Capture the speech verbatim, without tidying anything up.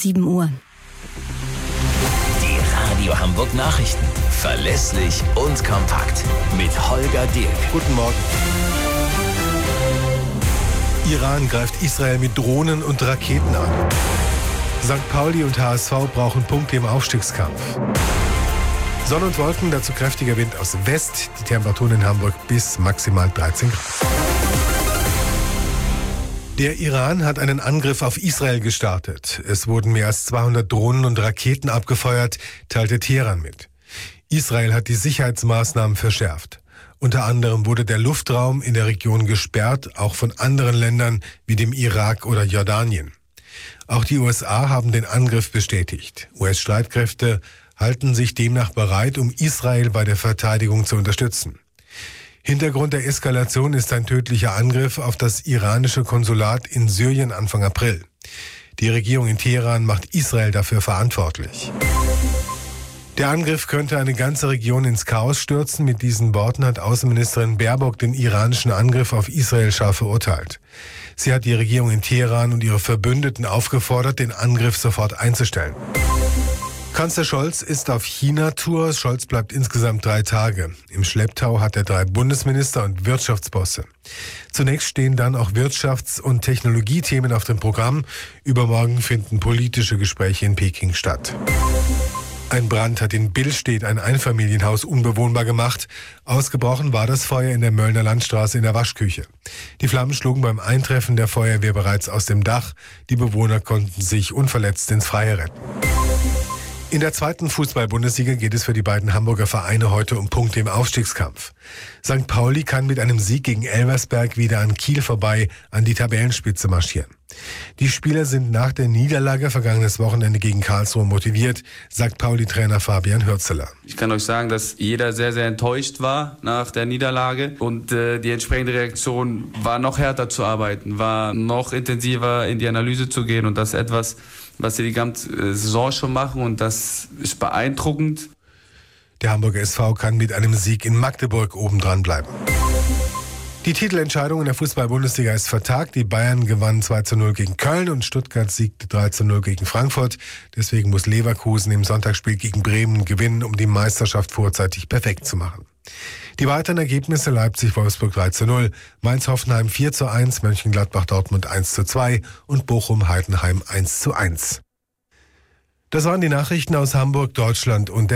sieben Uhr. Die Radio Hamburg Nachrichten. Verlässlich und kompakt. Mit Holger Dirk. Guten Morgen. Iran greift Israel mit Drohnen und Raketen an. Sankt Pauli und H S V brauchen Punkte im Aufstiegskampf. Sonne und Wolken, dazu kräftiger Wind aus West. Die Temperaturen in Hamburg bis maximal dreizehn Grad. Der Iran hat einen Angriff auf Israel gestartet. Es wurden mehr als zweihundert Drohnen und Raketen abgefeuert, teilte Teheran mit. Israel hat die Sicherheitsmaßnahmen verschärft. Unter anderem wurde der Luftraum in der Region gesperrt, auch von anderen Ländern wie dem Irak oder Jordanien. Auch die U S A haben den Angriff bestätigt. U S-Streitkräfte halten sich demnach bereit, um Israel bei der Verteidigung zu unterstützen. Hintergrund der Eskalation ist ein tödlicher Angriff auf das iranische Konsulat in Syrien Anfang April. Die Regierung in Teheran macht Israel dafür verantwortlich. Der Angriff könnte eine ganze Region ins Chaos stürzen. Mit diesen Worten hat Außenministerin Baerbock den iranischen Angriff auf Israel scharf verurteilt. Sie hat die Regierung in Teheran und ihre Verbündeten aufgefordert, den Angriff sofort einzustellen. Kanzler Scholz ist auf China-Tour. Scholz bleibt insgesamt drei Tage. Im Schlepptau hat er drei Bundesminister und Wirtschaftsbosse. Zunächst stehen dann auch Wirtschafts- und Technologiethemen auf dem Programm. Übermorgen finden politische Gespräche in Peking statt. Ein Brand hat in Billstedt ein Einfamilienhaus unbewohnbar gemacht. Ausgebrochen war das Feuer in der Möllner Landstraße in der Waschküche. Die Flammen schlugen beim Eintreffen der Feuerwehr bereits aus dem Dach. Die Bewohner konnten sich unverletzt ins Freie retten. In der zweiten Fußball-Bundesliga geht es für die beiden Hamburger Vereine heute um Punkte im Aufstiegskampf. Sankt Pauli kann mit einem Sieg gegen Elversberg wieder an Kiel vorbei an die Tabellenspitze marschieren. Die Spieler sind nach der Niederlage vergangenes Wochenende gegen Karlsruhe motiviert, sagt Pauli-Trainer Fabian Hürzeler. Ich kann euch sagen, dass jeder sehr, sehr enttäuscht war nach der Niederlage und äh, die entsprechende Reaktion war noch härter zu arbeiten, war noch intensiver in die Analyse zu gehen und das ist etwas, was sie die ganze Saison schon machen und das ist beeindruckend. Der Hamburger S V kann mit einem Sieg in Magdeburg obendran bleiben. Die Titelentscheidung in der Fußball-Bundesliga ist vertagt. Die Bayern gewannen zwei zu null gegen Köln und Stuttgart siegte drei zu null gegen Frankfurt. Deswegen muss Leverkusen im Sonntagsspiel gegen Bremen gewinnen, um die Meisterschaft vorzeitig perfekt zu machen. Die weiteren Ergebnisse: Leipzig-Wolfsburg drei zu null, Mainz-Hoffenheim vier zu eins, Mönchengladbach-Dortmund eins zu zwei und Bochum-Heidenheim eins zu eins. Das waren die Nachrichten aus Hamburg, Deutschland und der